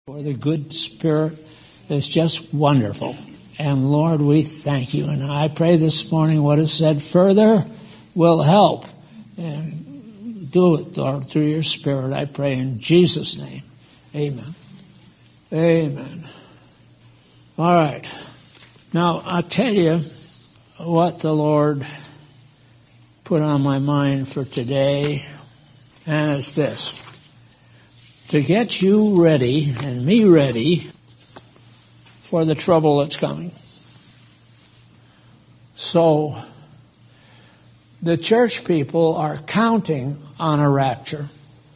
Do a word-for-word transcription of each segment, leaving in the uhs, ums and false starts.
For the good spirit is just wonderful. And Lord, we thank you. And I pray this morning what is said further will help. And do it, Lord, through your spirit, I pray in Jesus' name. Amen. Amen. All right. Now, I'll tell you what the Lord put on my mind for today. And it's this. To get you ready and me ready for the trouble that's coming. So, the church people are counting on a rapture.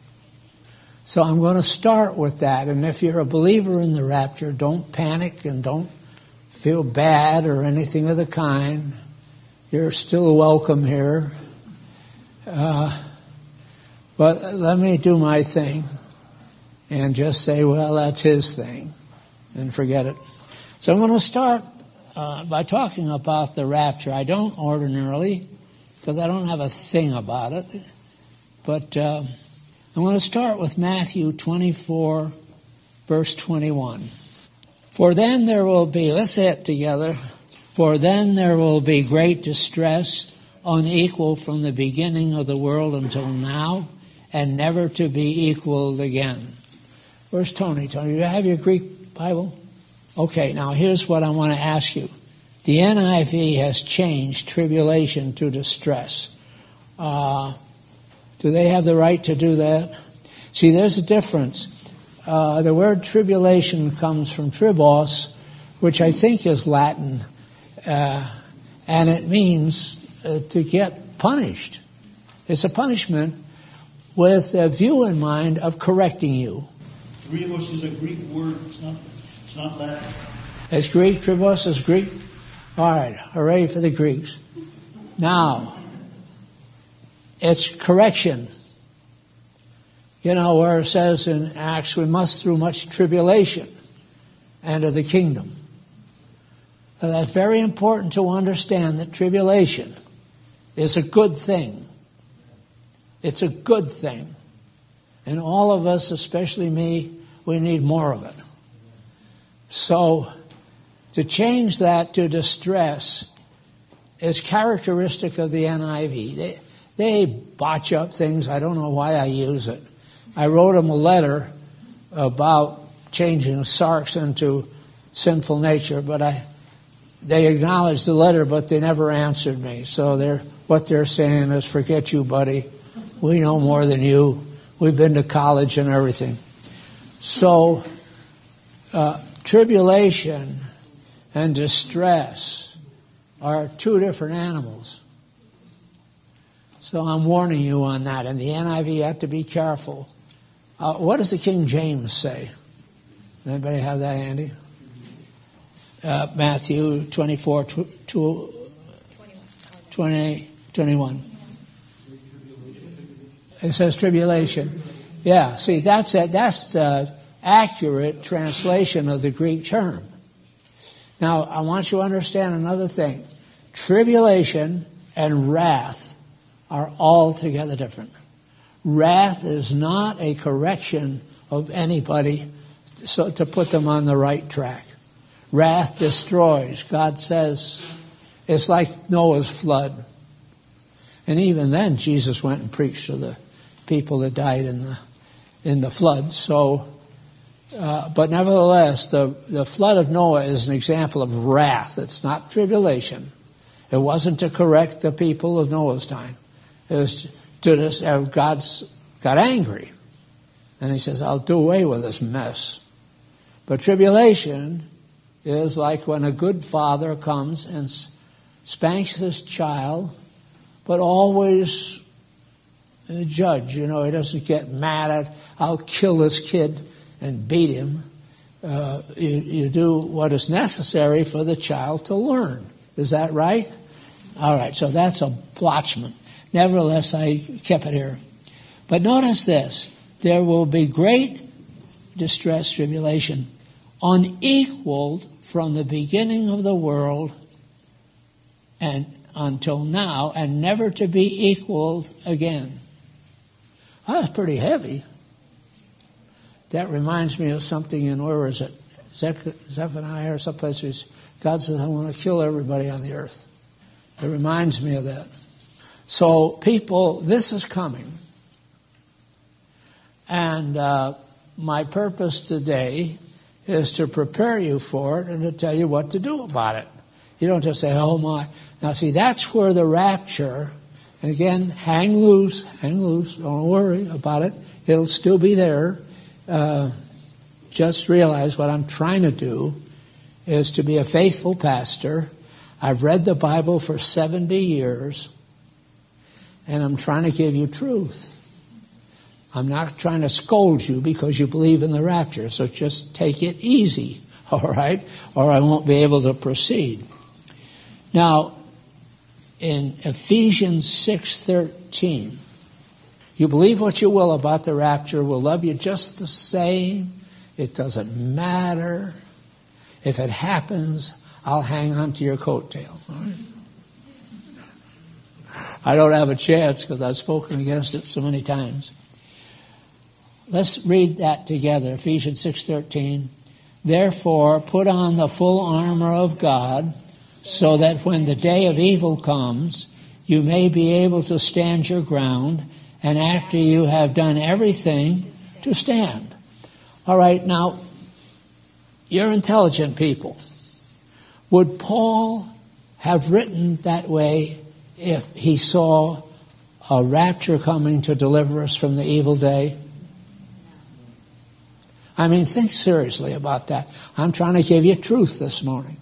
So I'm going to start with that. And if you're a believer in the rapture, don't panic and don't feel bad or anything of the kind. You're still welcome here. Uh, but let me do my thing. And just say, well, that's his thing, and forget it. So I'm going to start uh, by talking about the rapture. I don't ordinarily, because I don't have a thing about it. But uh, I'm going to start with Matthew twenty-four, verse twenty-one. For then there will be, let's say it together, for then there will be great distress, unequal from the beginning of the world until now, and never to be equaled again. Where's Tony? Tony, do you have your Greek Bible? Okay, now here's what I want to ask you. The N I V has changed tribulation to distress. Uh, do they have the right to do that? See, there's a difference. Uh, the word tribulation comes from tribos, which I think is Latin, uh, and it means uh, to get punished. It's a punishment with a view in mind of correcting you. Tribos is a Greek word. It's not, it's not Latin. It's Greek. Tribos is Greek. All right. Hooray for the Greeks. Now, it's correction. You know, where it says in Acts, we must through much tribulation enter the kingdom. And that's very important to understand that tribulation is a good thing. It's a good thing. And all of us, especially me, we need more of it. So, to change that to distress is characteristic of the N I V. They, they botch up things. I don't know why I use it. I wrote them a letter about changing sarx into sinful nature, but I, they acknowledged the letter, but they never answered me. So they're, what they're saying is, forget you, buddy. We know more than you. We've been to college and everything. So, uh, tribulation and distress are two different animals. So I'm warning you on that. And the N I V, you have to be careful. Uh, what does the King James say? Anybody have that handy? Uh, Matthew twenty-four, twenty, twenty-one. It says tribulation. Yeah, see, that's a, that's the accurate translation of the Greek term. Now, I want you to understand another thing. Tribulation and wrath are altogether different. Wrath is not a correction of anybody so to put them on the right track. Wrath destroys. God says it's like Noah's flood. And even then, Jesus went and preached to the people that died in the in the flood. So, uh, but nevertheless, the the flood of Noah is an example of wrath. It's not tribulation. It wasn't to correct the people of Noah's time. It was to this. Uh, God's got angry, and He says, "I'll do away with this mess." But tribulation is like when a good father comes and spanks his child, but always a judge, you know, he doesn't get mad at, I'll kill this kid and beat him. Uh, you, you do what is necessary for the child to learn. Is that right? All right, so that's a blotchment. Nevertheless, I kept it here. But notice this. There will be great distress, tribulation, unequaled from the beginning of the world and until now, and never to be equaled again. Well, that's pretty heavy. That reminds me of something in, where is it? Zephaniah or someplace where God says, I want to kill everybody on the earth. It reminds me of that. So people, this is coming. And uh, my purpose today is to prepare you for it and to tell you what to do about it. You don't just say, oh my. Now see, that's where the rapture, and again, hang loose, hang loose, don't worry about it. It'll still be there. Uh, just realize what I'm trying to do is to be a faithful pastor. I've read the Bible for seventy years, and I'm trying to give you truth. I'm not trying to scold you because you believe in the rapture, so just take it easy, all right? Or I won't be able to proceed. Now, in Ephesians six thirteen, you believe what you will about the rapture. We'll love you just the same. It doesn't matter. If it happens, I'll hang on to your coattail. All right? I don't have a chance because I've spoken against it so many times. Let's read that together. Ephesians six thirteen. Therefore, put on the full armor of God, so that when the day of evil comes, you may be able to stand your ground, and after you have done everything, to stand. All right, now, you're intelligent people. Would Paul have written that way if he saw a rapture coming to deliver us from the evil day? I mean, think seriously about that. I'm trying to give you truth this morning.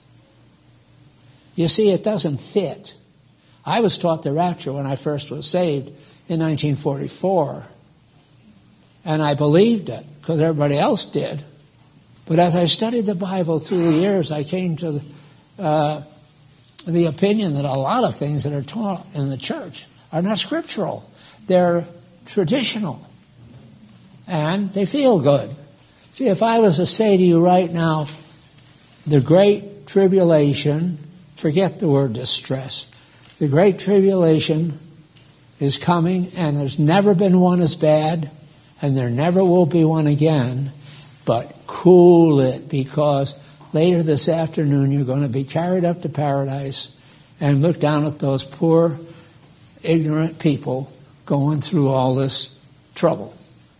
You see, it doesn't fit. I was taught the rapture when I first was saved in nineteen forty-four. And I believed it because everybody else did. But as I studied the Bible through the years, I came to the, uh, the opinion that a lot of things that are taught in the church are not scriptural. They're traditional. And they feel good. See, if I was to say to you right now, the Great Tribulation, forget the word distress, the Great Tribulation is coming, and there's never been one as bad, and there never will be one again, but cool it, because later this afternoon you're going to be carried up to paradise and look down at those poor, ignorant people going through all this trouble.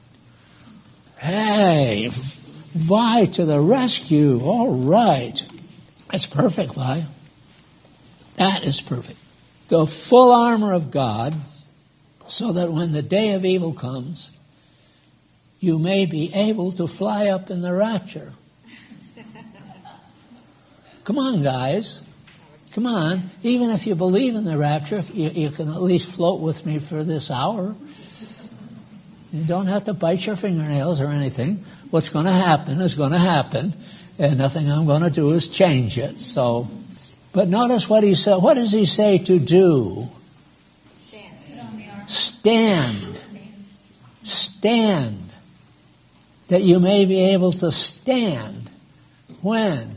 Hey, Vi to the rescue. All right. That's perfect, Vi. That is perfect. The full armor of God, so that when the day of evil comes, you may be able to fly up in the rapture. Come on, guys. Come on. Even if you believe in the rapture, you, you can at least float with me for this hour. You don't have to bite your fingernails or anything. What's going to happen is going to happen, and nothing I'm going to do is change it. So, but notice what he said. What does he say to do? Stand. Stand. Stand. That you may be able to stand. When?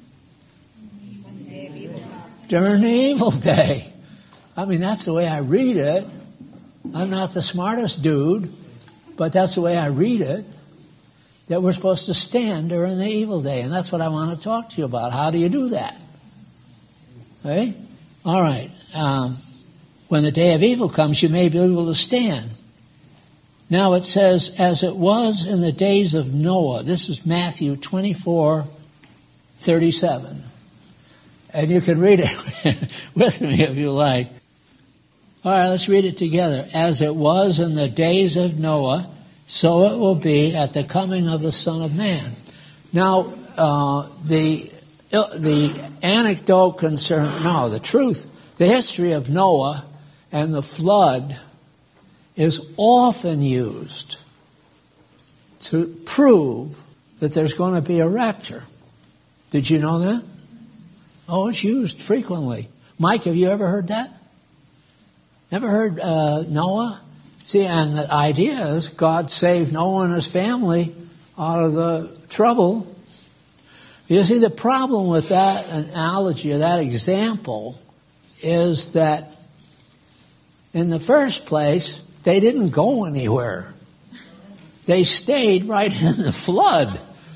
During the evil day. I mean, that's the way I read it. I'm not the smartest dude, but that's the way I read it. That we're supposed to stand during the evil day. And that's what I want to talk to you about. How do you do that? Okay? All right. Um, when the day of evil comes, you may be able to stand. Now it says, as it was in the days of Noah. This is Matthew twenty-four thirty-seven. And you can read it with me if you like. All right, let's read it together. As it was in the days of Noah, so it will be at the coming of the Son of Man. Now, uh, the the anecdote concern, no, the truth, the history of Noah and the flood is often used to prove that there's going to be a rapture. Did you know that? Oh, it's used frequently. Mike, have you ever heard that? Never heard uh, Noah? See, and the idea is God saved Noah and his family out of the trouble. You see, the problem with that analogy or that example is that in the first place, they didn't go anywhere. They stayed right in the flood.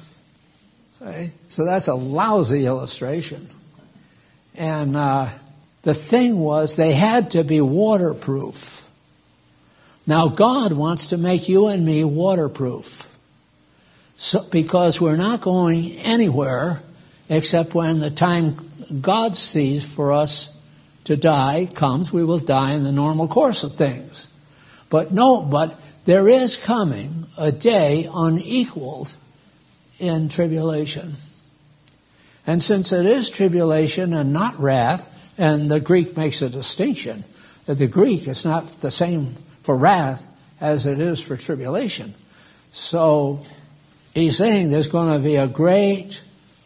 See? So that's a lousy illustration. And uh, the thing was, they had to be waterproof. Now, God wants to make you and me waterproof. So, because we're not going anywhere except when the time God sees for us to die comes, we will die in the normal course of things. But no, but there is coming a day unequaled in tribulation. And since it is tribulation and not wrath, and the Greek makes a distinction, that the Greek is not the same for wrath as it is for tribulation. So he's saying there's going to be a great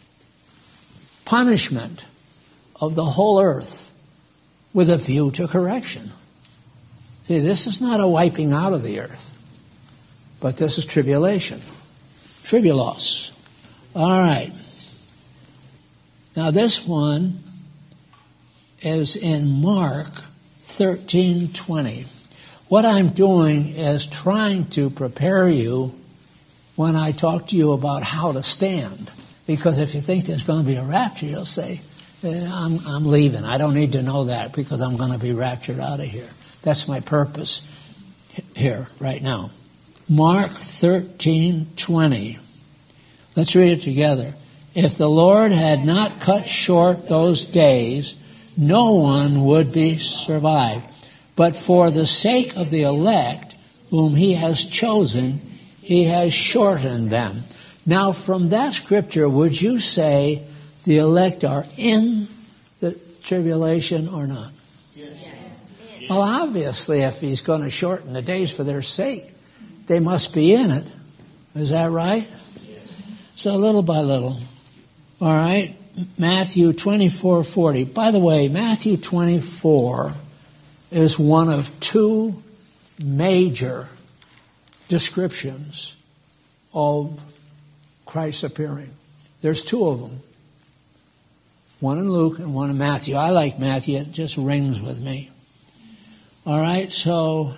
punishment of the whole earth with a view to correction. See, this is not a wiping out of the earth, but this is tribulation. Tribulos. All right. Now this one is in Mark thirteen twenty. What I'm doing is trying to prepare you when I talk to you about how to stand. Because if you think there's going to be a rapture, you'll say, eh, I'm, I'm leaving. I don't need to know that because I'm going to be raptured out of here. That's my purpose here right now. Mark thirteen twenty. Let's read it together. If the Lord had not cut short those days, no one would be survived. But for the sake of the elect, whom he has chosen, he has shortened them. Now, from that scripture, would you say the elect are in the tribulation or not? Yes. Well, obviously, if he's going to shorten the days for their sake, they must be in it. Is that right? Yes. So little by little. All right. Matthew twenty-four forty. By the way, Matthew twenty-four is one of two major descriptions of Christ's appearing. There's two of them. One in Luke and one in Matthew. I like Matthew. It just rings with me. All right. So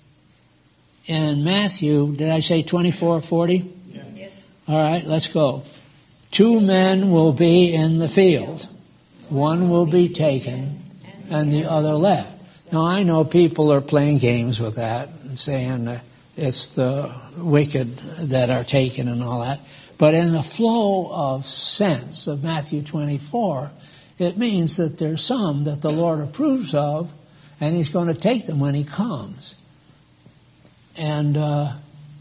in Matthew, did I say twenty-four forty? Yes. All right. Let's go. Two men will be in the field. One will be taken and the other left. Now, I know people are playing games with that and saying uh, it's the wicked that are taken and all that. But in the flow of sense of Matthew twenty-four, it means that there's some that the Lord approves of, and he's going to take them when he comes. And uh,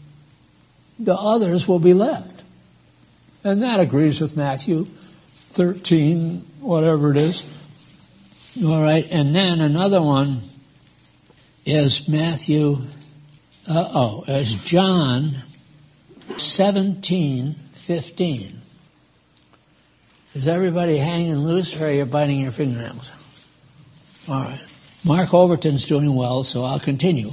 the others will be left. And that agrees with Matthew thirteen, whatever it is. All right, and then another one is Matthew, uh-oh, is John seventeen fifteen. Is everybody hanging loose or are you biting your fingernails? All right. Mark Overton's doing well, so I'll continue.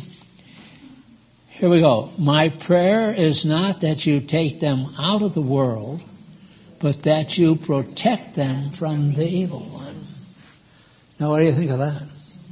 Here we go. My prayer is not that you take them out of the world, but that you protect them from the evil one. Now, what do you think of that?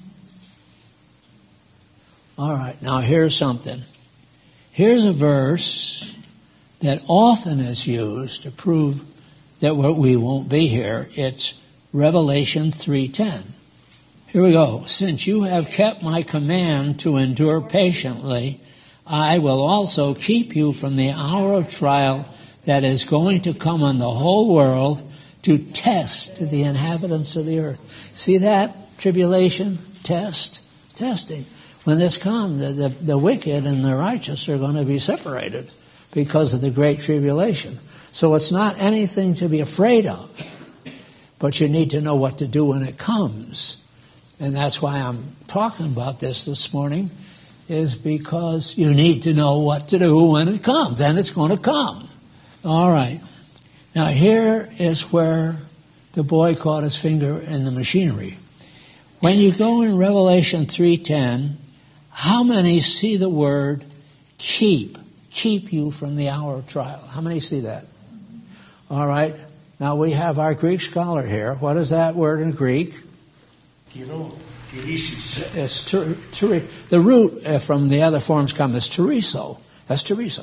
All right. Now, here's something. Here's a verse that often is used to prove that we won't be here. It's Revelation three ten. Here we go. Since you have kept my command to endure patiently, I will also keep you from the hour of trial that is going to come on the whole world to test the inhabitants of the earth. See that? Tribulation, test, testing. When this comes, the, the, the wicked and the righteous are going to be separated because of the great tribulation. So it's not anything to be afraid of, but you need to know what to do when it comes. And that's why I'm talking about this this morning, is because you need to know what to do when it comes, and it's going to come. All right. Now here is where the boy caught his finger in the machinery. When you go in Revelation three ten, how many see the word keep? Keep you from the hour of trial. How many see that? All right. Now we have our Greek scholar here. What is that word in Greek? Kiro, kirisis. It's ter, ter, the root from the other forms come as teriso. That's teriso.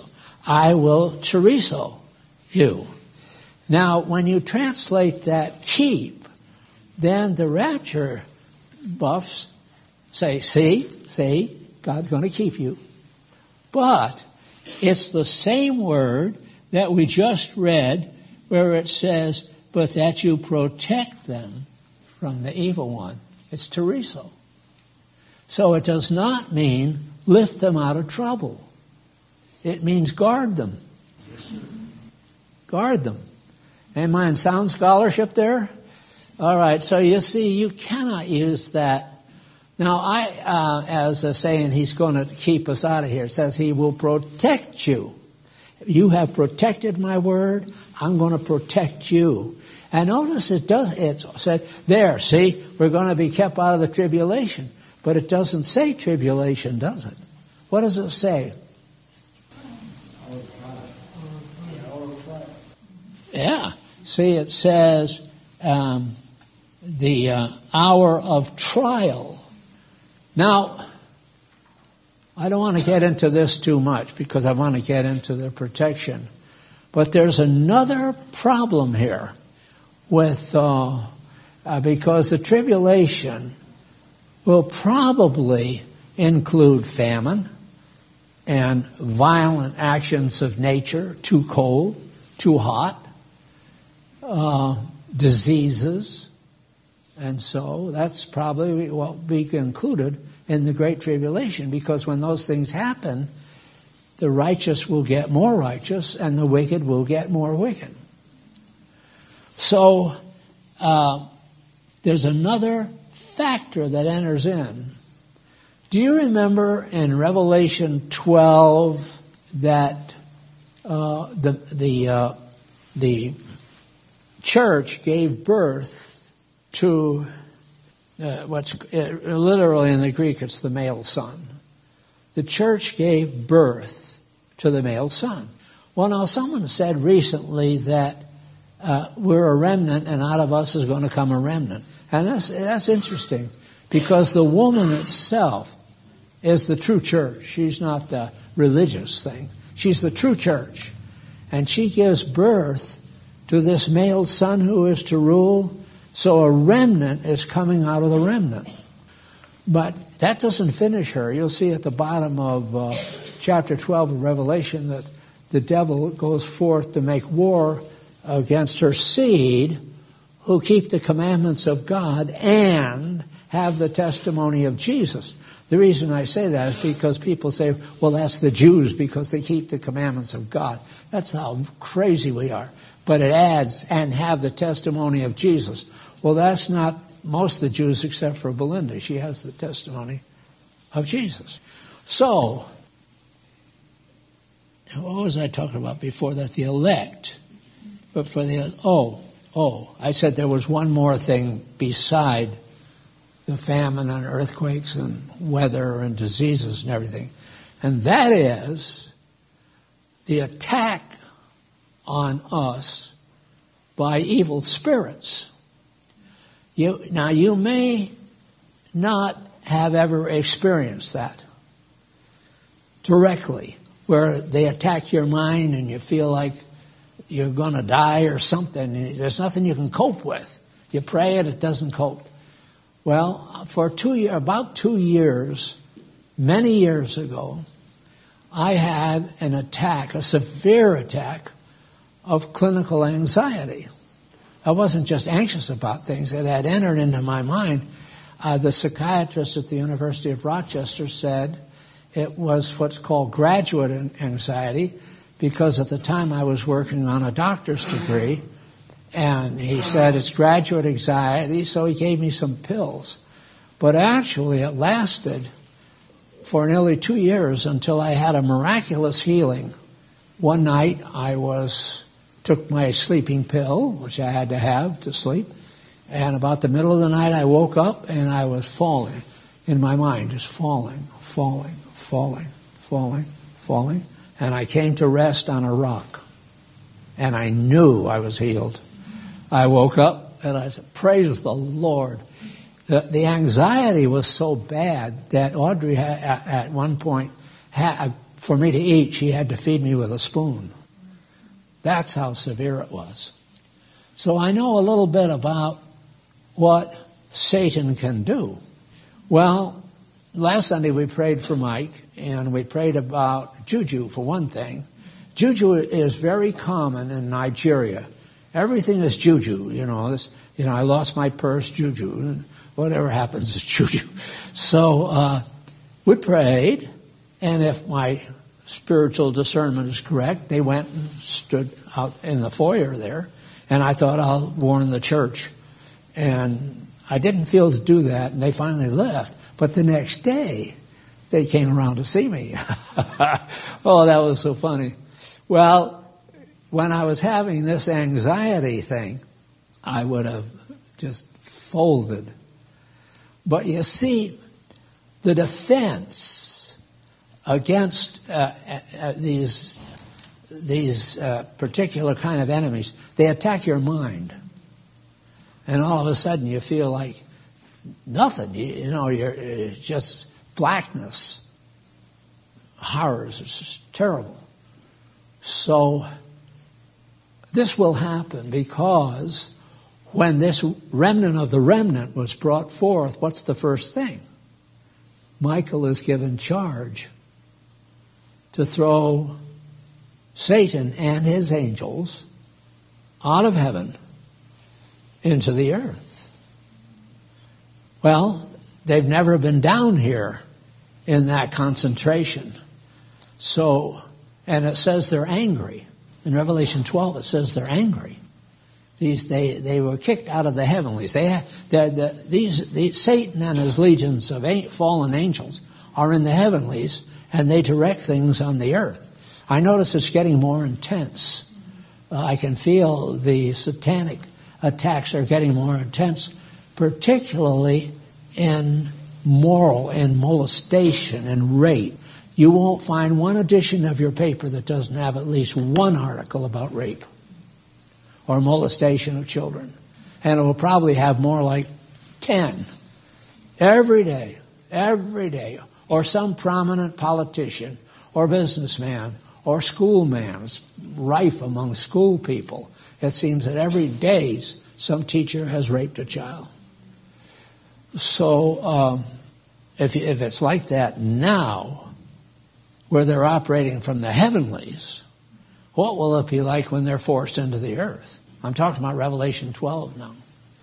I will chorizo you. Now, when you translate that keep, then the rapture buffs say, see, see, God's going to keep you. But it's the same word that we just read where it says, but that you protect them from the evil one. It's chorizo. So it does not mean lift them out of trouble. It means guard them. Guard them. Am I in sound scholarship there? All right, so you see, you cannot use that. Now, I, uh, as a saying, he's going to keep us out of here. It says he will protect you. You have protected my word. I'm going to protect you. And notice it does, it said, there, see, we're going to be kept out of the tribulation. But it doesn't say tribulation, does it? What does it say? Yeah. See, it says um, the uh, hour of trial. Now, I don't want to get into this too much because I want to get into the protection. But there's another problem here with uh, uh, because the tribulation will probably include famine and violent actions of nature, too cold, too hot, uh, diseases, and so that's probably what will be included in the Great Tribulation, because when those things happen, the righteous will get more righteous and the wicked will get more wicked. So uh, there's another factor that enters in. Do you remember in Revelation twelve that uh, the the uh, the church gave birth to uh, what's uh, literally in the Greek it's the male son. The church gave birth to the male son. Well, now someone said recently that uh, we're a remnant, and out of us is going to come a remnant. And that's, that's interesting, because the woman itself is the true church. She's not the religious thing. She's the true church. And she gives birth to this male son who is to rule. So a remnant is coming out of the remnant. But that doesn't finish her. You'll see at the bottom of uh, chapter twelve of Revelation that the devil goes forth to make war against her seed, who keep the commandments of God and have the testimony of Jesus. The reason I say that is because people say, well, that's the Jews because they keep the commandments of God. That's how crazy we are. But it adds, and have the testimony of Jesus. Well, that's not most of the Jews except for Belinda. She has the testimony of Jesus. So, what was I talking about before that? The elect. But for the, oh, oh, I said there was one more thing beside the famine and earthquakes and weather and diseases and everything. And that is the attack on us by evil spirits. You, now, you may not have ever experienced that directly, where they attack your mind and you feel like you're going to die or something. And there's nothing you can cope with. You pray it, it doesn't cope. Well, for two years, about two years, many years ago, I had an attack, a severe attack of clinical anxiety. I wasn't just anxious about things. It had entered into my mind. Uh, the psychiatrist at the University of Rochester said it was what's called graduate anxiety, because at the time I was working on a doctor's degree, and he said it's graduate anxiety, so he gave me some pills. But actually it lasted for nearly two years until I had a miraculous healing. One night I was took my sleeping pill, which I had to have to sleep, and about the middle of the night I woke up and I was falling in my mind, just falling, falling, falling, falling, falling, and I came to rest on a rock, and I knew I was healed. I woke up and I said, praise the Lord. The, the anxiety was so bad that Audrey had, at, at one point had, for me to eat, she had to feed me with a spoon. That's how severe it was. So I know a little bit about what Satan can do. Well, last Sunday we prayed for Mike, and we prayed about juju for one thing. Juju is very common in Nigeria. Everything is juju, you know. This, you know, I lost my purse, juju. And whatever happens is juju. So uh, we prayed, and if my spiritual discernment is correct, they went and stood out in the foyer there, and I thought I'll warn the church. And I didn't feel to do that, and they finally left. But the next day, they came around to see me. Oh, that was so funny. Well, when I was having this anxiety thing, I would have just folded. But you see, the defense against uh, uh, these these uh, particular kind of enemies, they attack your mind. And all of a sudden you feel like nothing. You, you know, you're it's just blackness. Horrors. It's just terrible. So this will happen because when this remnant of the remnant was brought forth, what's the first thing? Michael is given charge to throw Satan and his angels out of heaven into the earth. Well, they've never been down here in that concentration. So, and it says they're angry. In Revelation twelve, it says they're angry. These they they were kicked out of the heavenlies. They the, these the, Satan and his legions of fallen angels are in the heavenlies, and they direct things on the earth. I notice it's getting more intense. Uh, I can feel the satanic attacks are getting more intense, particularly in moral and molestation and rape. You won't find one edition of your paper that doesn't have at least one article about rape or molestation of children. And it will probably have more like ten every day, every day, or some prominent politician or businessman or schoolman. It's rife among school people. It seems that every day some teacher has raped a child. So um, if, if it's like that now, where they're operating from the heavenlies, what will it be like when they're forced into the earth? I'm talking about Revelation twelve now.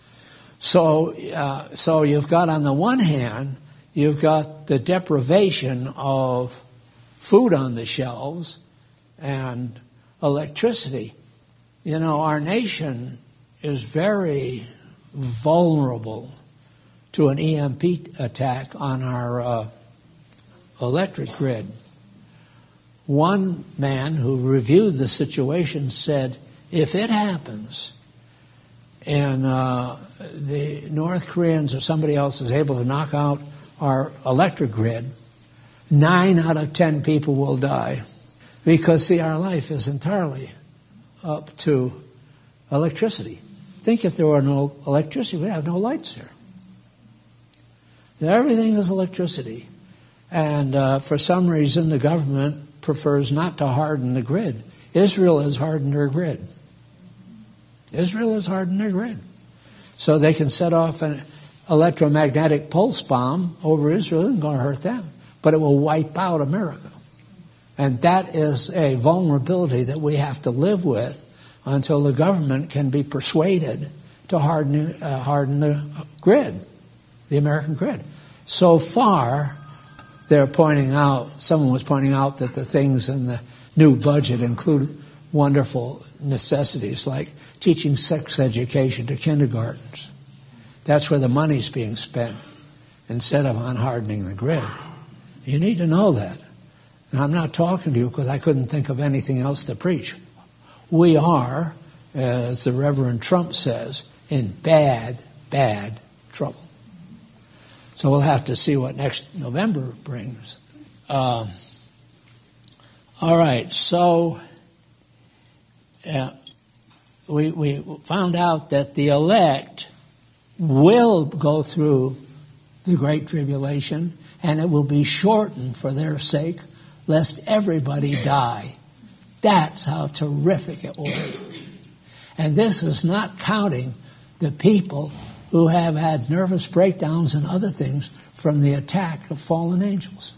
So, uh, so you've got on the one hand, you've got the deprivation of food on the shelves and electricity. You know, our nation is very vulnerable to an E M P attack on our uh, electric grid. One man who reviewed the situation said, if it happens and uh, the North Koreans or somebody else is able to knock out our electric grid, nine out of ten people will die. Because, see, our life is entirely up to electricity. Think if there were no electricity, we'd have no lights here. Everything is electricity. And uh, for some reason, the government prefers not to harden the grid. Israel has hardened their grid. Israel has hardened their grid. So they can set off an electromagnetic pulse bomb over Israel. It isn't going to hurt them. But it will wipe out America. And that is a vulnerability that we have to live with until the government can be persuaded to harden, uh, harden the grid, the American grid. So far, they're pointing out, someone was pointing out that the things in the new budget include wonderful necessities like teaching sex education to kindergartens. That's where the money's being spent instead of on hardening the grid. You need to know that. And I'm not talking to you because I couldn't think of anything else to preach. We are, as the Reverend Trump says, in bad, bad trouble. So we'll have to see what next November brings. Uh, all right, so uh, we, we found out that the elect will go through the Great Tribulation, and it will be shortened for their sake lest everybody die. That's how terrific it will be. And this is not counting the people who have had nervous breakdowns and other things from the attack of fallen angels.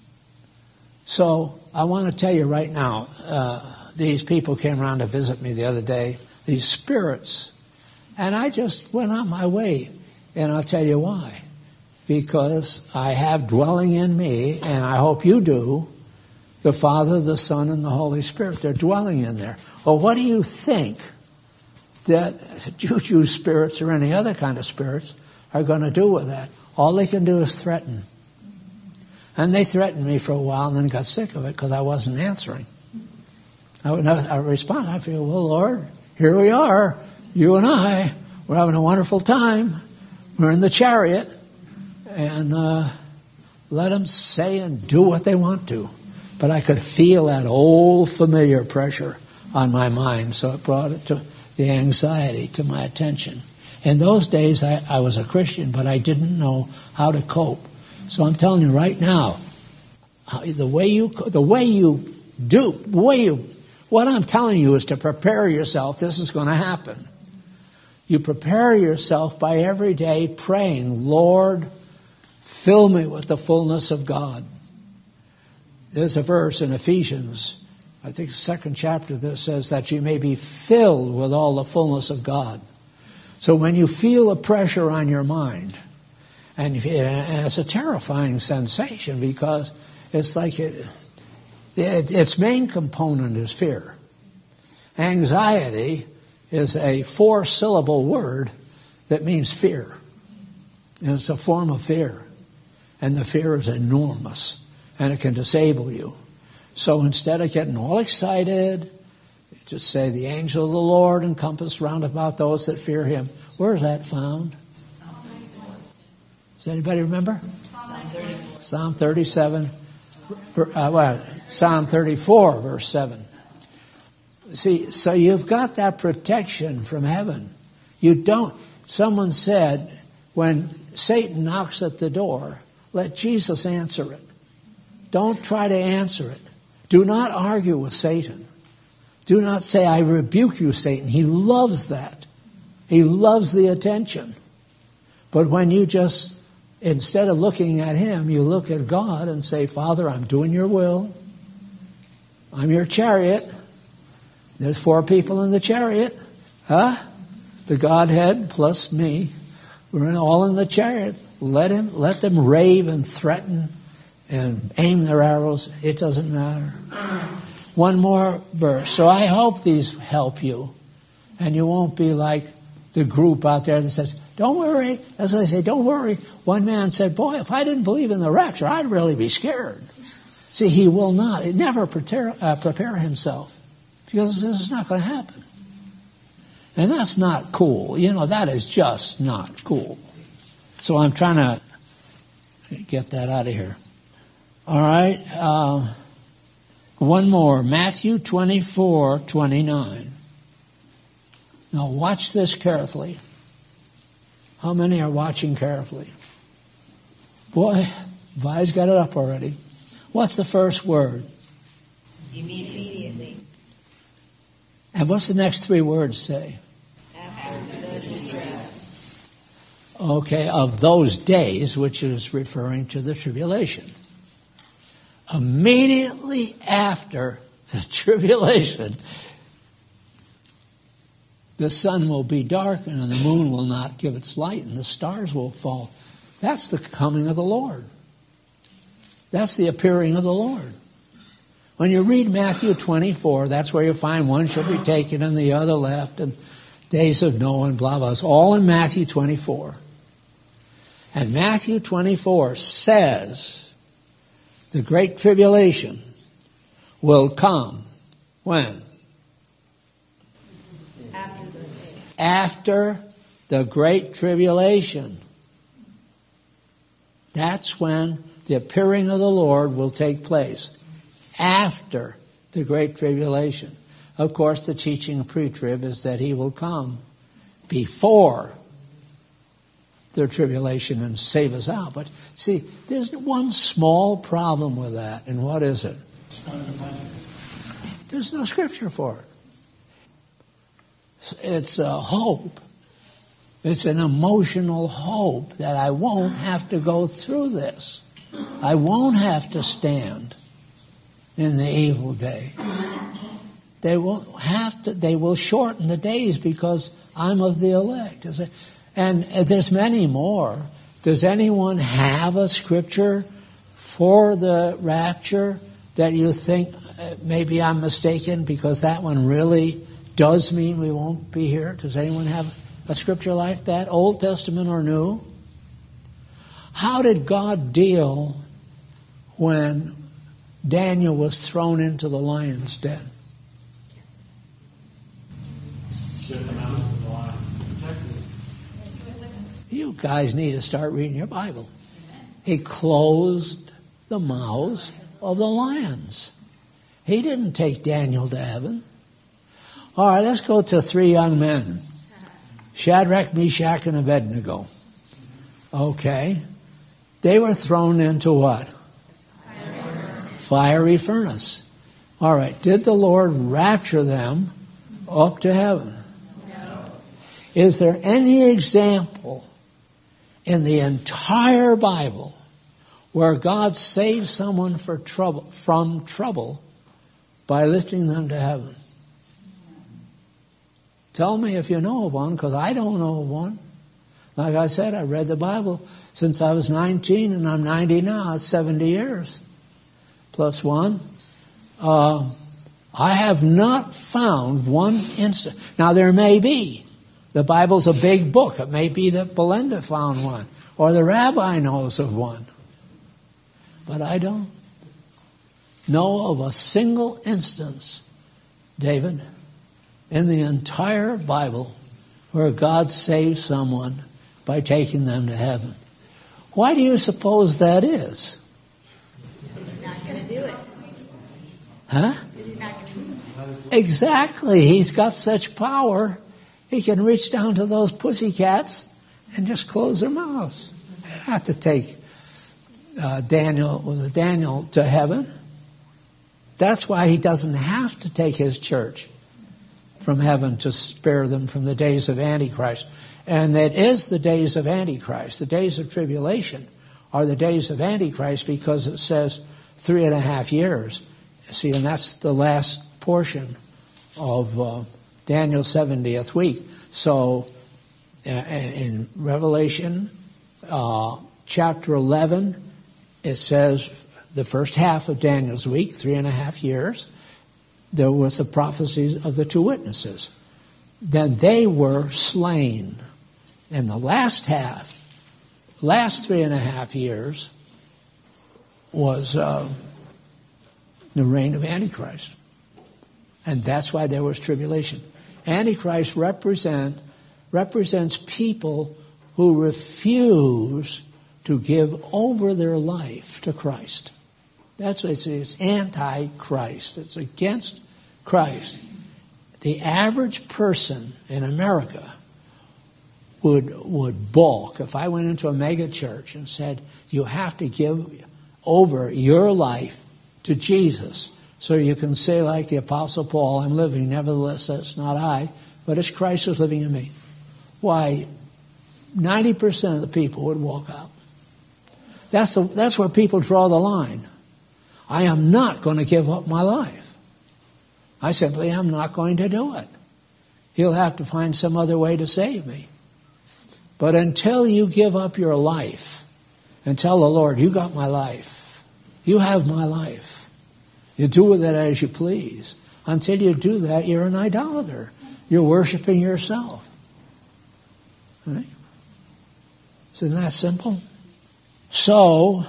So I want to tell you right now, uh, these people came around to visit me the other day, these spirits, and I just went on my way, and I'll tell you why. Because I have dwelling in me, and I hope you do, the Father, the Son, and the Holy Spirit. They're dwelling in there. Well, what do you think that juju spirits or any other kind of spirits are going to do with that? All they can do is threaten. And they threatened me for a while and then got sick of it because I wasn't answering. I would not I would respond. I feel, well, Lord, here we are, you and I. We're having a wonderful time. We're in the chariot. And uh, let them say and do what they want to. But I could feel that old familiar pressure on my mind, so it brought it to the anxiety to my attention. In those days, I, I was a Christian, but I didn't know how to cope. So I'm telling you right now, the way you the way you do, the way you, what I'm telling you is to prepare yourself. This is going to happen. You prepare yourself by every day praying, Lord, fill me with the fullness of God. There's a verse in Ephesians, I think the second chapter, that says that you may be filled with all the fullness of God. So when you feel a pressure on your mind, and it's a terrifying sensation because it's like it, it, its main component is fear. Anxiety is a four-syllable word that means fear. And it's a form of fear. And the fear is enormous. And it can disable you. So instead of getting all excited, just say, the angel of the Lord encompass round about those that fear him. Where is that found? Does anybody remember? Psalm thirty-four. Psalm thirty-seven. Uh, well, Psalm thirty-four, verse seven. See, so you've got that protection from heaven. You don't. Someone said, when Satan knocks at the door, let Jesus answer it. Don't try to answer it. Do not argue with Satan. Do not say, I rebuke you, Satan. He loves that. He loves the attention. But when you just, instead of looking at him, you look at God and say, Father, I'm doing your will. I'm your chariot. There's four people in the chariot. Huh? The Godhead plus me. We're all in the chariot. Let him, let them rave and threaten and aim their arrows. It doesn't matter. One more verse. So I hope these help you. And you won't be like the group out there that says, don't worry. As I say, don't worry. One man said, boy, if I didn't believe in the rapture, I'd really be scared. See, he will not. He never prepare, uh, prepare himself. Because this is not going to happen. And that's not cool. You know, that is just not cool. So I'm trying to get that out of here. All right. Uh, one more. Matthew twenty-four twenty-nine. Now watch this carefully. How many are watching carefully? Boy, Vi's got it up already. What's the first word? Immediately. And what's the next three words say? After the distress. Okay, of those days, which is referring to the tribulation. Immediately after the tribulation, the sun will be darkened and the moon will not give its light and the stars will fall. That's the coming of the Lord. That's the appearing of the Lord. When you read Matthew twenty-four, that's where you find one shall be taken and the other left and days of Noah and blah, blah. It's all in Matthew twenty-four. And Matthew twenty-four says the great tribulation will come when? After the After the great tribulation. That's when the appearing of the Lord will take place. After the great tribulation. Of course, the teaching of pre-trib is that he will come before the tribulation and save us out. But see, there's one small problem with that. And what is it? It's not in the Bible. There's no scripture for it. It's a hope. It's an emotional hope that I won't have to go through this. I won't have to stand in the evil day. They won't have to, they will shorten the days because I'm of the elect. And there's many more. Does anyone have a scripture for the rapture that you think uh, maybe I'm mistaken because that one really does mean we won't be here? Does anyone have a scripture like that, Old Testament or New? How did God deal when Daniel was thrown into the lion's den? Shut them out of the lion. Protected. You guys need to start reading your Bible. He closed the mouths of the lions. He didn't take Daniel to heaven. All right, let's go to three young men. Shadrach, Meshach, and Abednego. Okay. They were thrown into what? Fiery furnace. All right. Did the Lord rapture them up to heaven? No. Is there any example in the entire Bible where God saved someone for trouble, from trouble by lifting them to heaven? Tell me if you know of one, because I don't know of one. Like I said, I read the Bible since I was nineteen, and I'm ninety now. It's seventy years. Plus one. Uh, I have not found one instant. Now, there may be. The Bible's a big book. It may be that Belinda found one, or the rabbi knows of one. But I don't know of a single instance, David, in the entire Bible where God saved someone by taking them to heaven. Why do you suppose that is? He's not going to do it. Huh? Because he's not going to do it. Exactly. He's got such power, he can reach down to those pussycats and just close their mouths. They have to take uh, Daniel, was it Daniel, to heaven. That's why he doesn't have to take his church from heaven to spare them from the days of Antichrist. And it is the days of Antichrist. The days of tribulation are the days of Antichrist because it says three and a half years. See, and that's the last portion of uh, Daniel's seventieth week. So uh, in Revelation uh, chapter eleven, it says the first half of Daniel's week, three and a half years, there was the prophecies of the two witnesses. Then they were slain. And the last half, last three and a half years, was uh, the reign of Antichrist. And that's why there was tribulation. Antichrist represent, represents people who refuse to give over their life to Christ. That's what it's, it's anti-Christ. It's against Christ. The average person in America would would balk if I went into a mega church and said, you have to give over your life to Jesus so you can say like the Apostle Paul, I'm living, nevertheless that's not I, but it's Christ who's living in me. Why, ninety percent of the people would walk out. That's the, that's where people draw the line. I am not going to give up my life. I simply am not going to do it. He'll have to find some other way to save me. But until you give up your life and tell the Lord, you got my life. You have my life. You do with it as you please. Until you do that, you're an idolater. You're worshiping yourself. Right? Isn't that simple? So,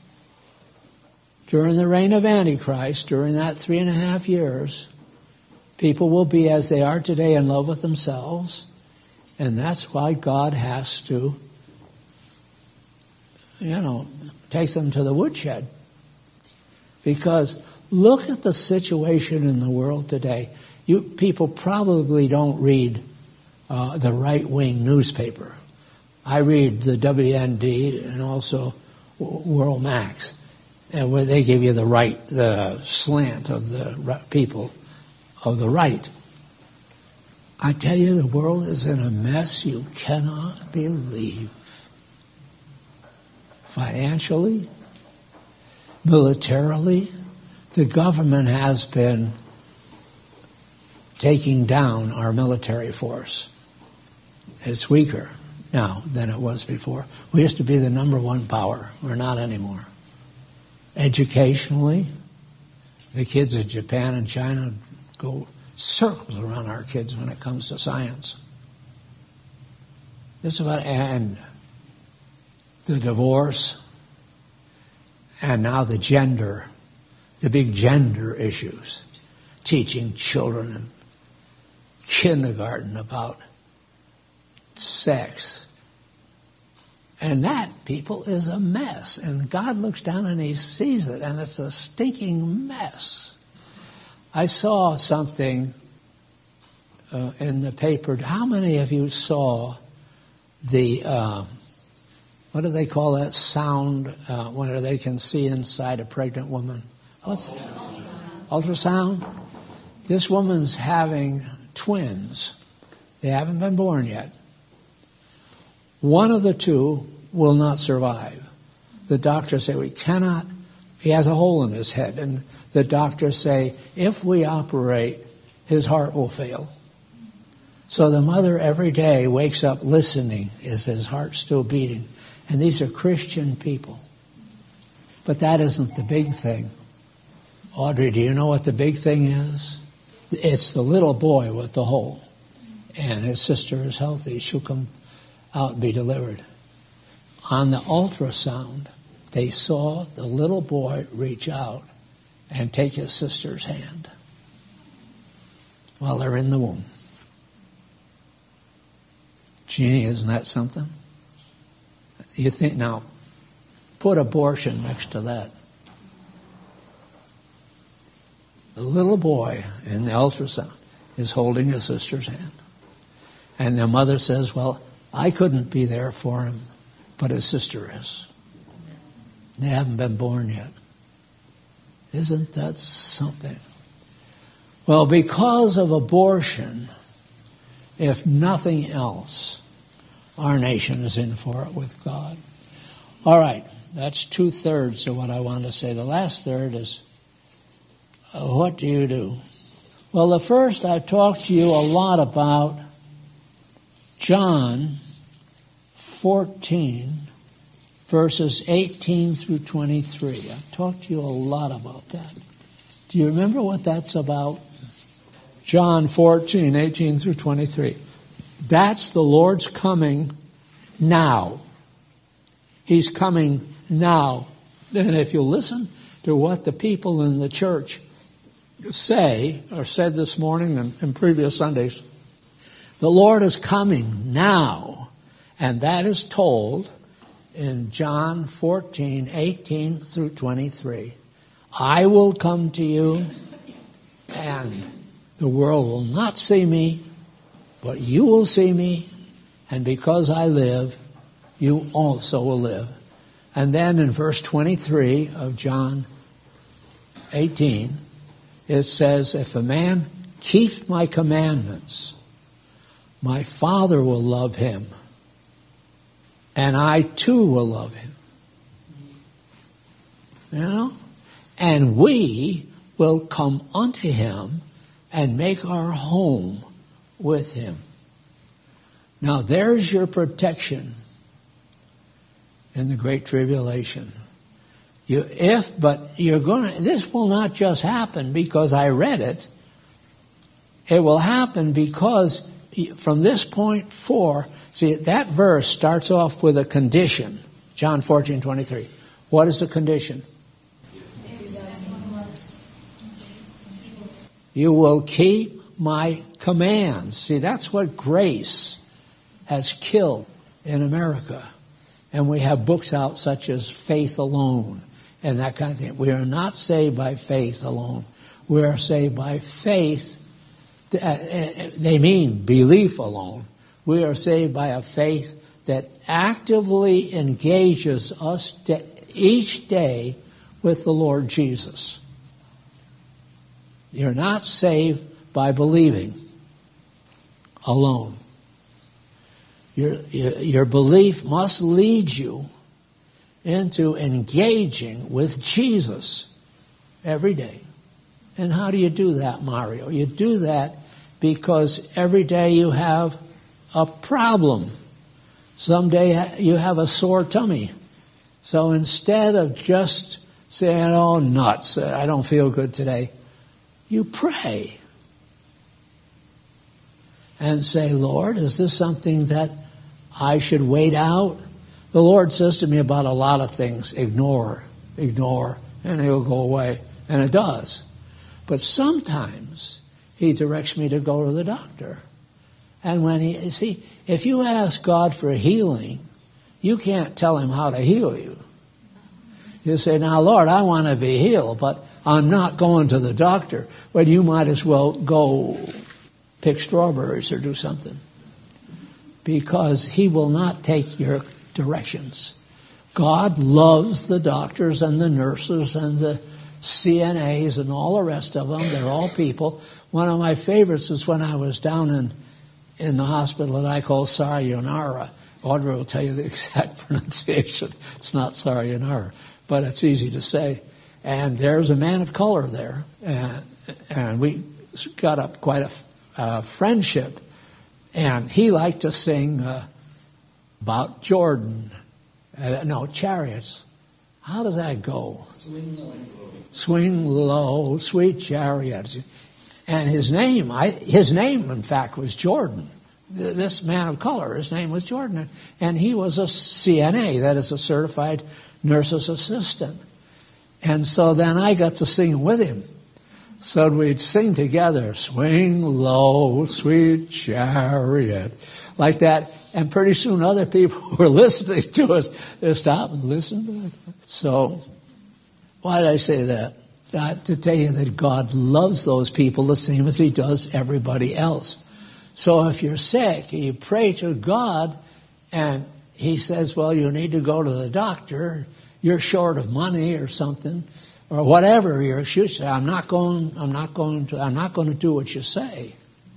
during the reign of Antichrist, during that three and a half years, people will be as they are today in love with themselves. And that's why God has to, you know, take them to the woodshed. Because look at the situation in the world today. You people probably don't read uh, the right-wing newspaper. I read the W N D and also World Max. and where they give you the right, the slant of the people of the right. I tell you, the world is in a mess you cannot believe. Financially, militarily, the government has been taking down our military force. It's weaker now than it was before. We used to be the number one power. We're not anymore. Educationally, the kids in Japan and China go circles around our kids when it comes to science. This about and the divorce, and now the gender, the big gender issues, teaching children in kindergarten about sex. And that, people, is a mess. And God looks down and He sees it, and it's a stinking mess. I saw something uh, in the paper. How many of you saw the, uh, what do they call that sound, uh, where they can see inside a pregnant woman? What's ultrasound. ultrasound? This woman's having twins. They haven't been born yet. One of the two will not survive. The doctors say, we cannot, he has a hole in his head. And the doctors say, if we operate, his heart will fail. So the mother every day wakes up listening. Is his heart still beating? And these are Christian people. But that isn't the big thing. Audrey, do you know what the big thing is? It's the little boy with the hole. And his sister is healthy. She'll come out and be delivered. On the ultrasound, they saw the little boy reach out and take his sister's hand while they're in the womb. Jeannie, isn't that something? You think, now, put abortion next to that. The little boy in the ultrasound is holding his sister's hand. And the mother says, well, I couldn't be there for him, but his sister is. They haven't been born yet. Isn't that something? Well, because of abortion, if nothing else, our nation is in for it with God. All right, that's two-thirds of what I want to say. The last third is, uh, what do you do? Well, the first, I've talked to you a lot about John fourteen, verses eighteen through twenty-three. I've talked to you a lot about that. Do you remember what that's about? John fourteen, eighteen through twenty-three. That's the Lord's coming now. He's coming now. And if you listen to what the people in the church say, or said this morning and in previous Sundays, the Lord is coming now. And that is told in John fourteen, eighteen through twenty-three. I will come to you, and the world will not see me, but you will see me, and because I live, you also will live. And then in verse twenty-three of John eighteen, it says, if a man keeps my commandments, my Father will love him, and I too will love him. You know? And we will come unto him and make our home with him. Now there's your protection in the Great Tribulation. You, if, but you're going to, this will not just happen because I read it. It will happen because from this point forward, see, that verse starts off with a condition. John fourteen, twenty-three. What is the condition? You will keep my commands. See, that's what grace has killed in America. And we have books out such as Faith Alone and that kind of thing. We are not saved by faith alone. We are saved by faith. They mean belief alone. We are saved by a faith that actively engages us to each day with the Lord Jesus. You're not saved by believing alone. Your, your, your belief must lead you into engaging with Jesus every day. And how do you do that, Mario? You do that because every day you have a problem. Someday you have a sore tummy. So instead of just saying, oh, nuts, I don't feel good today, you pray and say, Lord, is this something that I should wait out? The Lord says to me about a lot of things, ignore, ignore, and it'll go away. And it does. But sometimes He directs me to go to the doctor. And when He, see, if you ask God for healing, you can't tell Him how to heal you. You say, now, Lord, I want to be healed, but I'm not going to the doctor. Well, you might as well go pick strawberries or do something. Because He will not take your directions. God loves the doctors and the nurses and the C N As and all the rest of them. They're all people. One of my favorites was when I was down in, in the hospital that I call Sayonara. Audrey will tell you the exact pronunciation. It's not Sayonara, but it's easy to say. And there's a man of color there. And, and we got up quite a uh, friendship. And he liked to sing uh, about Jordan. Uh, no, chariots. How does that go? Swing low. Swing low, sweet chariots. And his name, I, his name, in fact, was Jordan. This man of color, his name was Jordan. And he was a C N A, that is a certified nurse's assistant. And so then I got to sing with him. So we'd sing together, swing low, sweet chariot, like that. And pretty soon other people who were listening to us, they stopped and listened. So why did I say that? Uh, to tell you that God loves those people the same as He does everybody else. So if you're sick, you pray to God, and He says, well, you need to go to the doctor. You're short of money or something, or whatever your excuse. I'm not going. I'm not going to. I'm not going to do what you say.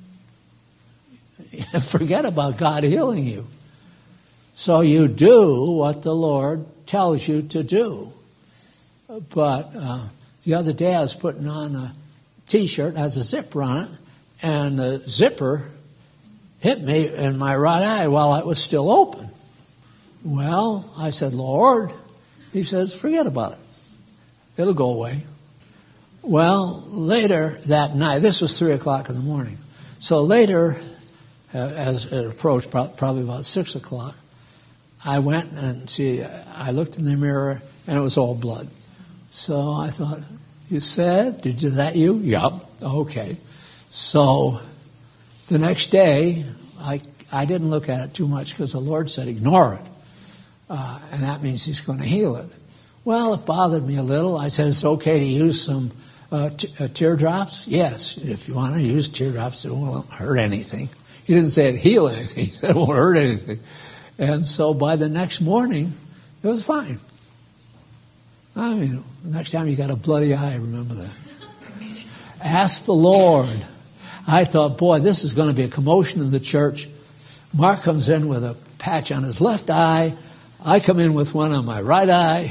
Forget about God healing you. So you do what the Lord tells you to do. But uh, the other day I was putting on a T-shirt that has a zipper on it, and the zipper hit me in my right eye while it was still open. Well, I said, Lord. He says, forget about it. It'll go away. Well, later that night, this was three o'clock in the morning. So later, uh, as it approached, probably about six o'clock, I went and see, I looked in the mirror and it was all blood. So I thought, you said, did that you? Yup. Okay. So the next day, I, I didn't look at it too much because the Lord said, ignore it. Uh, and that means He's going to heal it. Well, it bothered me a little. I said, it's okay to use some uh, t- uh, teardrops? Yes, if you want to use teardrops, it won't hurt anything. He didn't say it heal anything. He said it won't hurt anything. And so by the next morning, it was fine. I mean, next time you got a bloody eye, remember that. Ask the Lord. I thought, boy, this is going to be a commotion in the church. Mark comes in with a patch on his left eye. I come in with one on my right eye.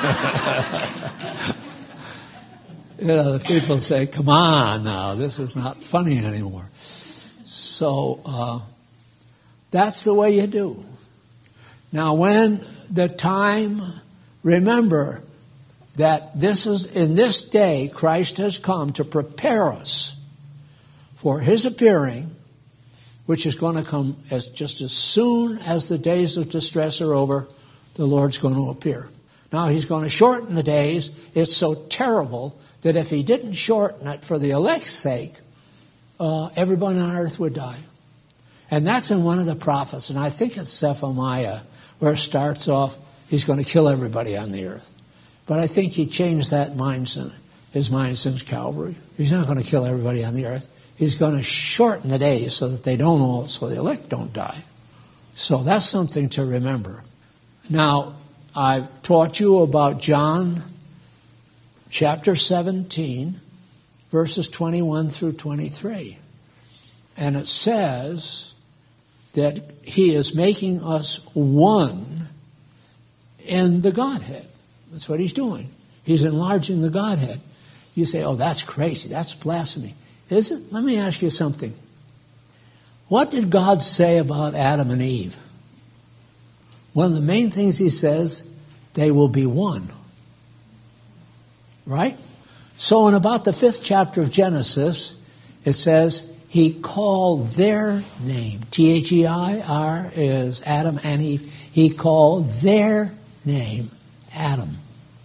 You know, the people say, come on now, this is not funny anymore. So uh, that's the way you do. Now when the time, remember that this is, in this day, Christ has come to prepare us for His appearing, which is going to come as just as soon as the days of distress are over, the Lord's going to appear. Now, He's going to shorten the days. It's so terrible that if He didn't shorten it for the elect's sake, uh, everyone on earth would die. And that's in one of the prophets, and I think it's Zephaniah, where it starts off, He's going to kill everybody on the earth. But I think He changed that mindset, His mind since Calvary. He's not going to kill everybody on the earth. He's going to shorten the days so that they don't all, so the elect don't die. So that's something to remember. Now, I've taught you about John chapter seventeen, verses twenty-one through twenty-three. And it says that he is making us one in the Godhead. That's what he's doing. He's enlarging the Godhead. You say, oh, that's crazy. That's blasphemy. Is it? Let me ask you something. What did God say about Adam and Eve? One of the main things he says, they will be one. Right? So in about the fifth chapter of Genesis, it says, he called their name. T H E I R is Adam and Eve. He called their name Adam.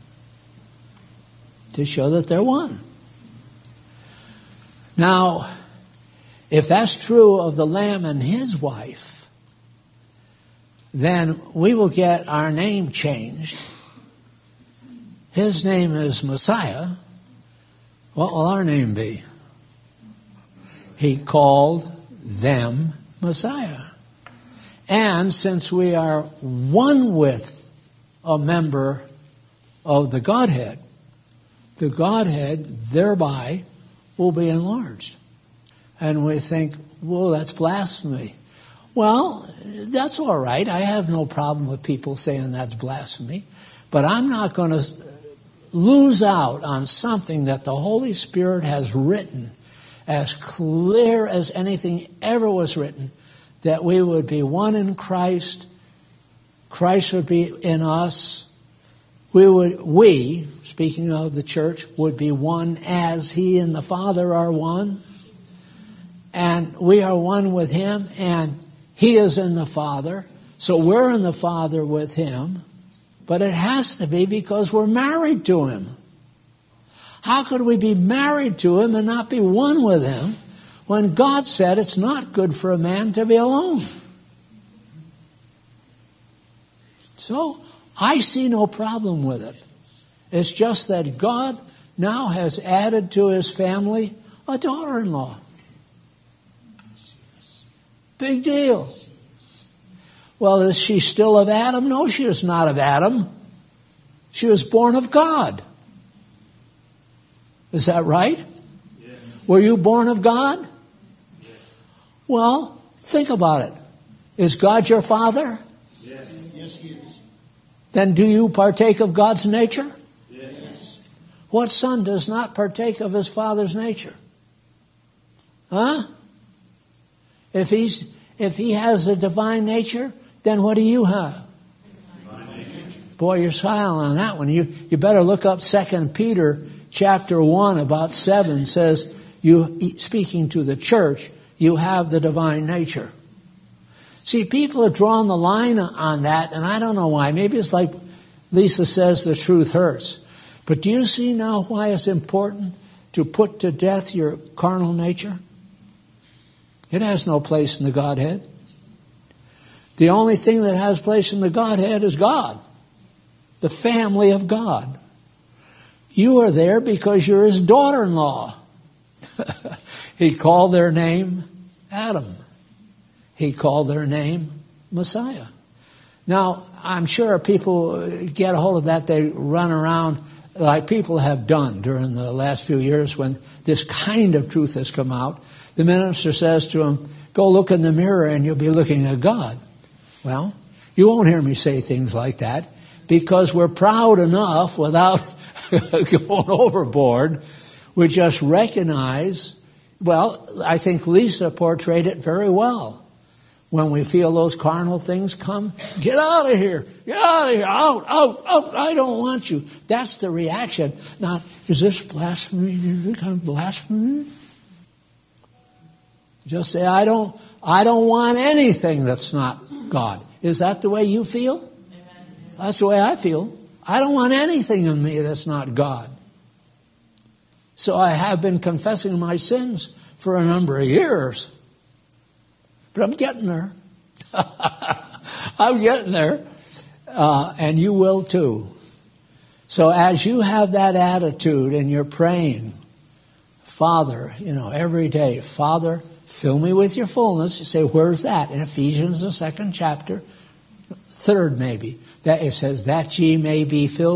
To show that they're one. Now, if that's true of the Lamb and his wife, then we will get our name changed. His name is Messiah. What will our name be? He called them Messiah. And since we are one with a member of the Godhead, the Godhead thereby will be enlarged. And we think, well, that's blasphemy. Well, that's all right. I have no problem with people saying that's blasphemy. But I'm not going to lose out on something that the Holy Spirit has written as clear as anything ever was written, that we would be one in Christ, Christ would be in us, we would, we, speaking of the church, would be one as he and the Father are one, and we are one with him, and he is in the Father, so we're in the Father with him, but it has to be because we're married to him. How could we be married to him and not be one with him when God said it's not good for a man to be alone? So, I see no problem with it. It's just that God now has added to his family a daughter-in-law. Big deal. Well, is she still of Adam? No, she is not of Adam. She was born of God. Is that right? Yes. Were you born of God? Yes. Well, think about it. Is God your father? Yes. Yes, he is. Then do you partake of God's nature? Yes. What son does not partake of his father's nature? Huh? If he's if he has a divine nature, then what do you have? Divine nature. Boy, you're silent on that one. You you better look up Second Peter chapter one, about seven, says, you, speaking to the church, you have the divine nature. See, people have drawn the line on that, and I don't know why. Maybe it's like Lisa says, the truth hurts. But do you see now why it's important to put to death your carnal nature? It has no place in the Godhead. The only thing that has place in the Godhead is God, the family of God. You are there because you're his daughter-in-law. He called their name Adam. He called their name Messiah. Now, I'm sure people get a hold of that. They run around like people have done during the last few years when this kind of truth has come out. The minister says to them, go look in the mirror and you'll be looking at God. Well, you won't hear me say things like that because we're proud enough without going overboard. We just recognize, well, I think Lisa portrayed it very well. When we feel those carnal things come, get out of here, get out of here, out, out, out, I don't want you. That's the reaction. Not, is this blasphemy? Is this kind of blasphemy? Just say, I don't, I don't want anything that's not God. Is that the way you feel? Amen. That's the way I feel. I don't want anything in me that's not God. So I have been confessing my sins for a number of years. But I'm getting there. I'm getting there. Uh, and you will too. So as you have that attitude and you're praying, Father, you know, every day, Father, fill me with your fullness. You say, where's that? In Ephesians, the second chapter, third maybe. That it says, that ye may be filled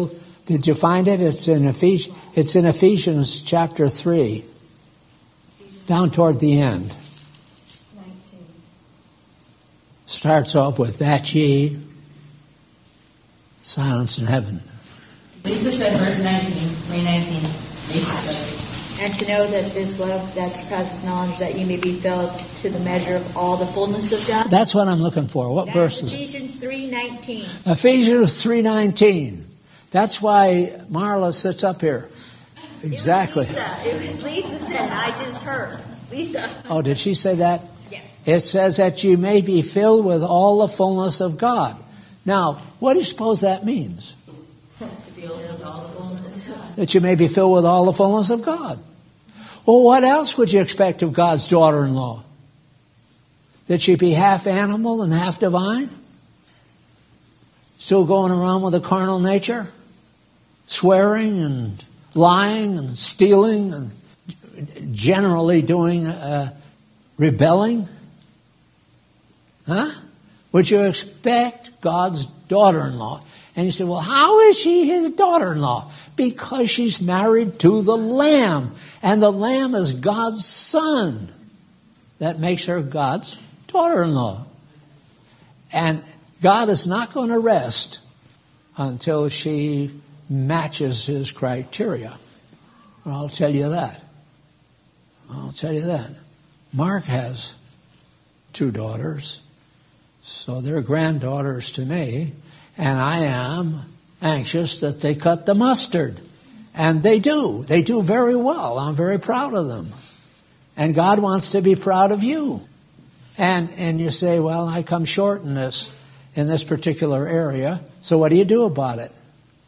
Did you find it? It's in Ephes- It's in Ephesians chapter three, down toward the end. nineteen. Starts off with that ye, silence in heaven. Lisa said verse nineteen, three nineteen. Lisa said. And to know that this love that surpasses knowledge, that you may be filled to the measure of all the fullness of God. That's what I'm looking for. What That's verse is it? Ephesians three nineteen. Ephesians three nineteen. That's why Marla sits up here. Exactly. It was Lisa. It was Lisa said. I just heard. Lisa. Oh, did she say that? Yes. It says that you may be filled with all the fullness of God. Now, what do you suppose that means? To be filled with all the fullness of God. That you may be filled with all the fullness of God. Well, what else would you expect of God's daughter-in-law? That she be half animal and half divine? Still going around with a carnal nature? Swearing and lying and stealing and generally doing, uh, rebelling? Huh? Would you expect God's daughter-in-law? And you say, well, how is she his daughter-in-law? Because she's married to the Lamb. And the Lamb is God's son. That makes her God's daughter-in-law. And God is not going to rest until she matches his criteria. I'll tell you that. I'll tell you that. Mark has two daughters, so they're granddaughters to me, and I am anxious that they cut the mustard. And they do. They do very well. I'm very proud of them. And God wants to be proud of you. And and you say, well, I come short in this, in this particular area, so what do you do about it?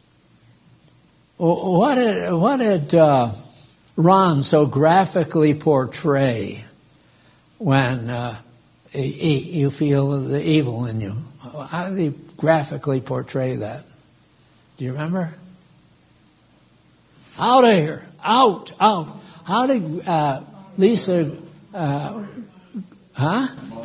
What did, what did uh, Ron so graphically portray when uh, he, you feel the evil in you? How did he graphically portray that? Do you remember? Out of here. Out. Out. How did uh, Lisa... Uh, huh?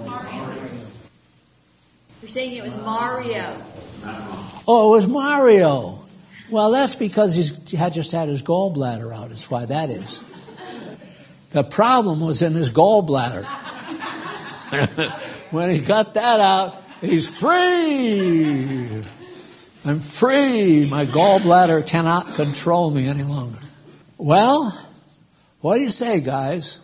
You're saying it was Mario. Oh, it was Mario. Well, that's because he's had just had his gallbladder out. That's why that is. The problem was in his gallbladder. When he got that out, he's free. I'm free. My gallbladder cannot control me any longer. Well, what do you say, guys?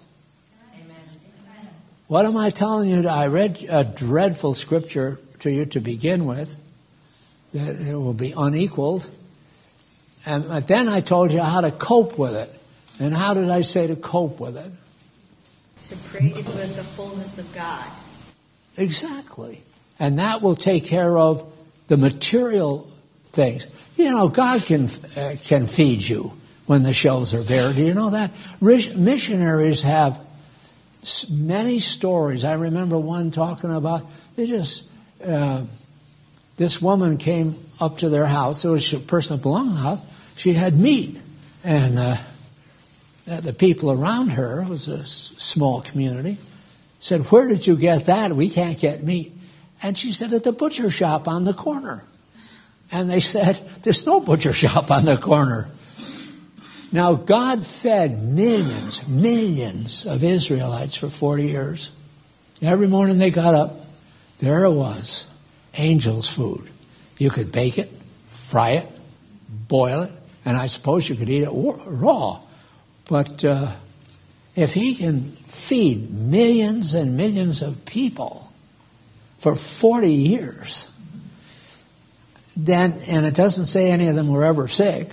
What am I telling you? I read a dreadful scripture to you to begin with, that it will be unequaled. And then I told you how to cope with it. And how did I say to cope with it? To praise with the fullness of God. Exactly. And that will take care of the material things. You know, God can uh, can feed you when the shelves are bare. Do you know that? Rich missionaries have many stories. I remember one talking about, they just, uh, this woman came up to their house. It was a person that belonged to the house. She had meat. And uh, the people around her, it was a small community, said, where did you get that? We can't get meat. And she said, at the butcher shop on the corner. And they said, there's no butcher shop on the corner. Now, God fed millions, millions of Israelites for forty years. Every morning they got up, there it was, angels' food. You could bake it, fry it, boil it, and I suppose you could eat it raw. But uh, if he can feed millions and millions of people for forty years, then, and it doesn't say any of them were ever sick,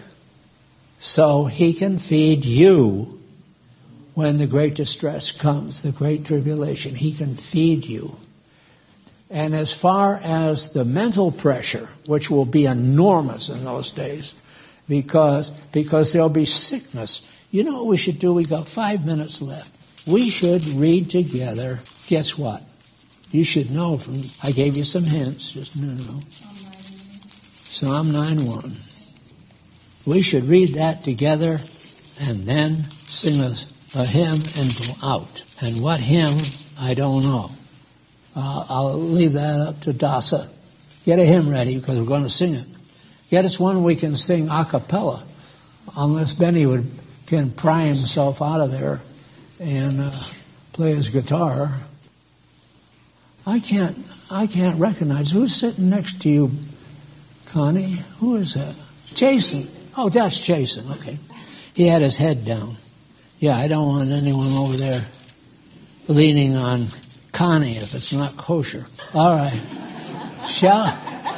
so he can feed you when the great distress comes, the great tribulation. He can feed you. And as far as the mental pressure, which will be enormous in those days, because because there'll be sickness. You know what we should do? We got five minutes left. We should read together. Guess what? You should know from, I gave you some hints, just no, no. Psalm nine one. We should read that together and then sing a, a hymn and go out. And what hymn, I don't know. Uh, I'll leave that up to Dasa. Get a hymn ready because we're going to sing it. Yet it's one we can sing a cappella, unless Benny would can pry himself out of there and uh, play his guitar. I can't. I can't recognize who's sitting next to you, Connie. Who is that? Jason. Oh, that's Jason. Okay, he had his head down. Yeah, I don't want anyone over there leaning on Connie if it's not kosher. All right. Shall,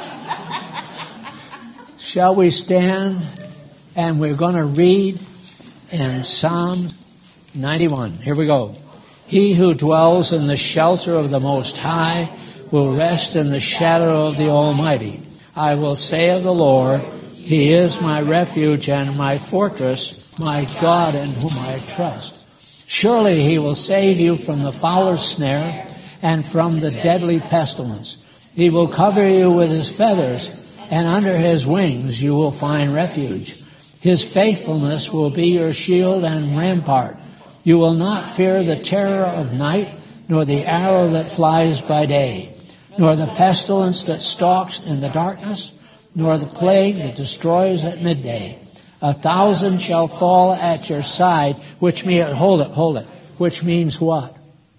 shall we stand? And we're going to read in Psalm ninety-one. Here we go. He who dwells in the shelter of the Most High will rest in the shadow of the Almighty. I will say of the Lord, He is my refuge and my fortress, my God in whom I trust. Surely He will save you from the fowler's snare and from the deadly pestilence. He will cover you with His feathers, and under His wings you will find refuge. His faithfulness will be your shield and rampart. You will not fear the terror of night, nor the arrow that flies by day, nor the pestilence that stalks in the darkness, nor the plague that destroys at midday. A thousand shall fall at your side, which means, hold it, hold it, which means what?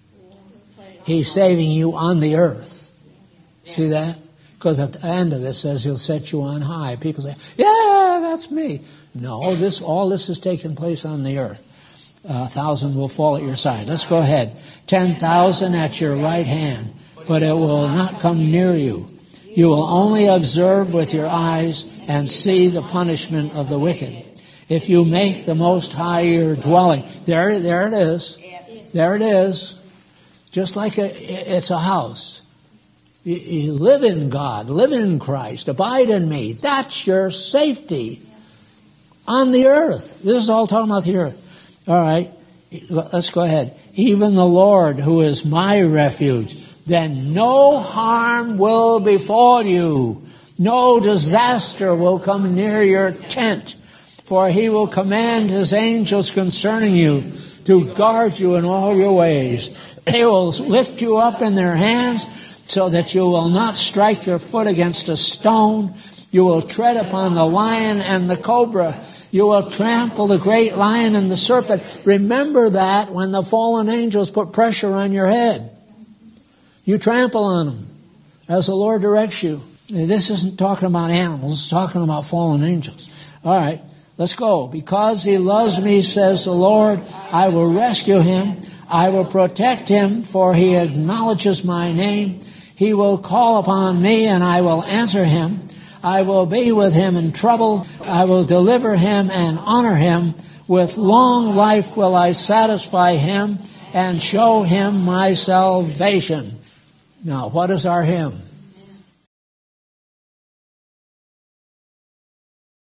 He's saving you on the earth. See that? Because at the end of this says He'll set you on high. People say, yeah, that's me. No, this all this is taking place on the earth. A thousand will fall at your side. Let's go ahead. Ten thousand at your right hand, but it will not come near you. You will only observe with your eyes and see the punishment of the wicked. If you make the Most High your dwelling, there, there it is. There it is. Just like a, it's a house. You, you live in God, live in Christ, abide in me. That's your safety on the earth. This is all talking about the earth. All right, let's go ahead. Even the Lord, who is my refuge, then no harm will befall you. No disaster will come near your tent. For He will command His angels concerning you to guard you in all your ways. They will lift you up in their hands so that you will not strike your foot against a stone. You will tread upon the lion and the cobra. You will trample the great lion and the serpent. Remember that when the fallen angels put pressure on your head. You trample on them as the Lord directs you. This isn't talking about animals. It's talking about fallen angels. All right, let's go. Because He loves me, says the Lord, I will rescue Him. I will protect Him, for He acknowledges my name. He will call upon me, and I will answer him. I will be with him in trouble. I will deliver him and honor him. With long life will I satisfy him and show him my salvation. Now, what is our hymn?